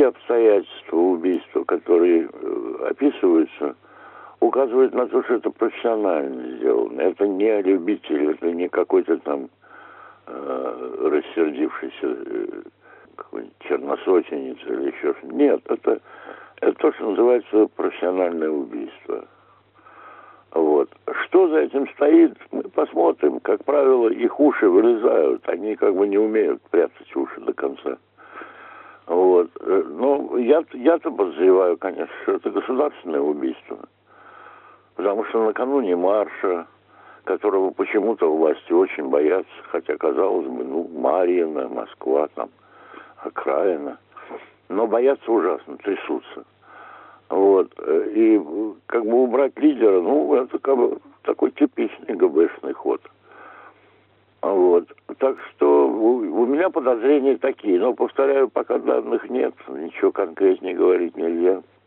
обстоятельства убийства, которые описываются, указывают на то, что это профессионально сделано. Это не любитель, это не какой-то там рассердившийся какой-нибудь черносотенец или еще что-то. Нет, это то, что называется профессиональное убийство. Вот. Что за этим стоит, мы посмотрим. Как правило, их уши вылезают. Они как бы не умеют прятать уши до конца. Вот. Но я-то подозреваю, конечно, что это государственное убийство. Потому что накануне марша, которого почему-то власти очень боятся, хотя, казалось бы, Марьино, Москва, там, окраина. Но боятся ужасно, трясутся. Вот. И как бы убрать лидера, это как бы такой типичный ГБшный ход. Вот. Так что у меня подозрения такие. Но, повторяю, пока данных нет, ничего конкретнее говорить нельзя.